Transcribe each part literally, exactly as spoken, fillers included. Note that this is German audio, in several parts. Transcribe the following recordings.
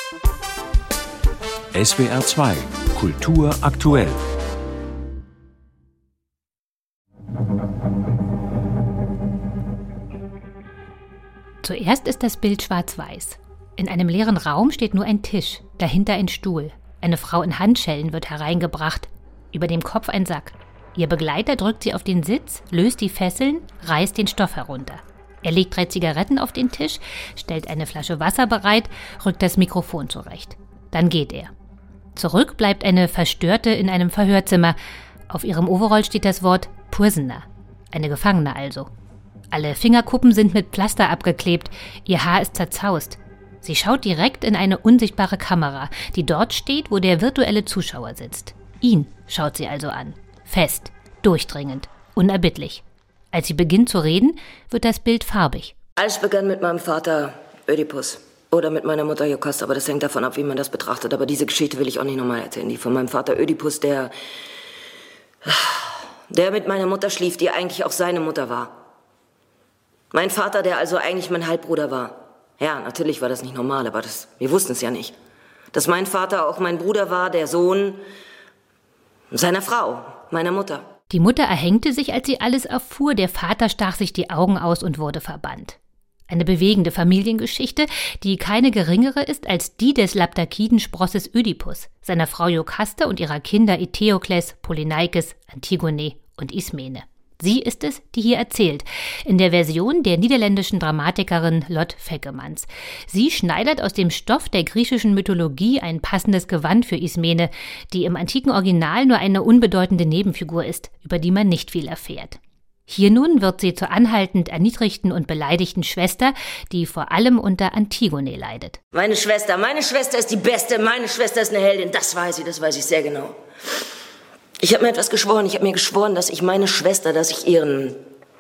S W R zwei Kultur aktuell. Zuerst ist das Bild schwarz-weiß. In einem leeren Raum steht nur ein Tisch, dahinter ein Stuhl. Eine Frau in Handschellen wird hereingebracht, über dem Kopf ein Sack. Ihr Begleiter drückt sie auf den Sitz, löst die Fesseln, reißt den Stoff herunter. Er legt drei Zigaretten auf den Tisch, stellt eine Flasche Wasser bereit, rückt das Mikrofon zurecht. Dann geht er. Zurück bleibt eine Verstörte in einem Verhörzimmer. Auf ihrem Overall steht das Wort Prisoner, eine Gefangene also. Alle Fingerkuppen sind mit Pflaster abgeklebt, ihr Haar ist zerzaust. Sie schaut direkt in eine unsichtbare Kamera, die dort steht, wo der virtuelle Zuschauer sitzt. Ihn schaut sie also an. Fest, durchdringend, unerbittlich. Als sie beginnt zu reden, wird das Bild farbig. Alles begann mit meinem Vater Ödipus oder mit meiner Mutter Jokasta, aber das hängt davon ab, wie man das betrachtet. Aber diese Geschichte will ich auch nicht nochmal erzählen. Die von meinem Vater Ödipus, der, der mit meiner Mutter schlief, die eigentlich auch seine Mutter war. Mein Vater, der also eigentlich mein Halbbruder war. Ja, natürlich war das nicht normal, aber das, wir wussten es ja nicht. Dass mein Vater auch mein Bruder war, der Sohn seiner Frau, meiner Mutter. Die Mutter erhängte sich, als sie alles erfuhr. Der Vater stach sich die Augen aus und wurde verbannt. Eine bewegende Familiengeschichte, die keine geringere ist als die des Lapdakiden-Sprosses Ödipus, seiner Frau Jokasta und ihrer Kinder Eteokles, Polyneikes, Antigone und Ismene. Sie ist es, die hier erzählt, in der Version der niederländischen Dramatikerin Lot Vekemans. Sie schneidert aus dem Stoff der griechischen Mythologie ein passendes Gewand für Ismene, die im antiken Original nur eine unbedeutende Nebenfigur ist, über die man nicht viel erfährt. Hier nun wird sie zur anhaltend erniedrigten und beleidigten Schwester, die vor allem unter Antigone leidet. Meine Schwester, meine Schwester ist die Beste, meine Schwester ist eine Heldin, das weiß ich, das weiß ich sehr genau. Ich habe mir etwas geschworen. Ich habe mir geschworen, dass ich meine Schwester, dass ich ihren,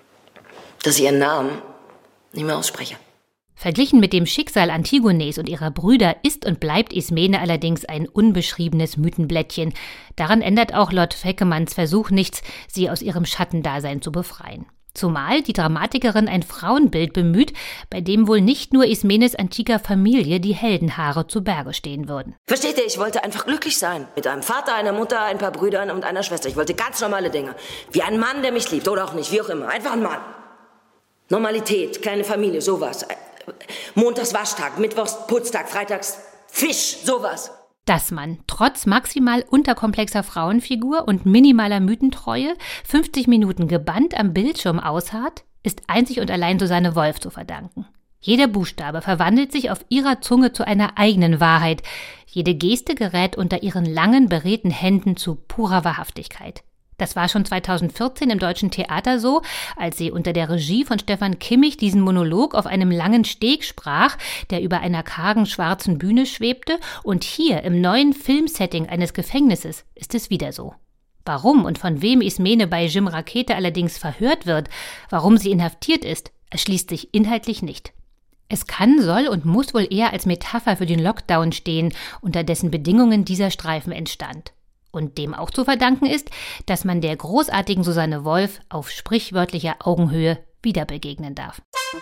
dass ich ihren Namen nicht mehr ausspreche. Verglichen mit dem Schicksal Antigones und ihrer Brüder ist und bleibt Ismene allerdings ein unbeschriebenes Mythenblättchen. Daran ändert auch Lot Vekemans Versuch nichts, sie aus ihrem Schattendasein zu befreien. Zumal die Dramatikerin ein Frauenbild bemüht, bei dem wohl nicht nur Ismenes antiker Familie die Heldenhaare zu Berge stehen würden. Versteht ihr, ich wollte einfach glücklich sein. Mit einem Vater, einer Mutter, ein paar Brüdern und einer Schwester. Ich wollte ganz normale Dinge. Wie ein Mann, der mich liebt oder auch nicht, wie auch immer. Einfach ein Mann. Normalität, kleine Familie, sowas. Montags Waschtag, Mittwochs Putztag, Freitags Fisch, sowas. Dass man trotz maximal unterkomplexer Frauenfigur und minimaler Mythentreue fünfzig Minuten gebannt am Bildschirm ausharrt, ist einzig und allein Susanne Wolf zu verdanken. Jeder Buchstabe verwandelt sich auf ihrer Zunge zu einer eigenen Wahrheit. Jede Geste gerät unter ihren langen, beredten Händen zu purer Wahrhaftigkeit. Das war schon zweitausendvierzehn im Deutschen Theater so, als sie unter der Regie von Stefan Kimmich diesen Monolog auf einem langen Steg sprach, der über einer kargen schwarzen Bühne schwebte, und hier im neuen Filmsetting eines Gefängnisses ist es wieder so. Warum und von wem Ismene bei Jim Rakete allerdings verhört wird, warum sie inhaftiert ist, erschließt sich inhaltlich nicht. Es kann, soll und muss wohl eher als Metapher für den Lockdown stehen, unter dessen Bedingungen dieser Streifen entstand. Und dem auch zu verdanken ist, dass man der großartigen Susanne Wolf auf sprichwörtlicher Augenhöhe wieder begegnen darf.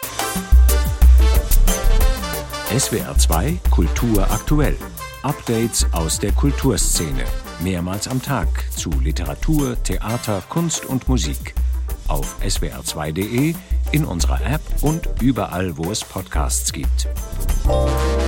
S W R zwei Kultur aktuell. Updates aus der Kulturszene. Mehrmals am Tag zu Literatur, Theater, Kunst und Musik. Auf S W R zwei Punkt de, in unserer App und überall, wo es Podcasts gibt.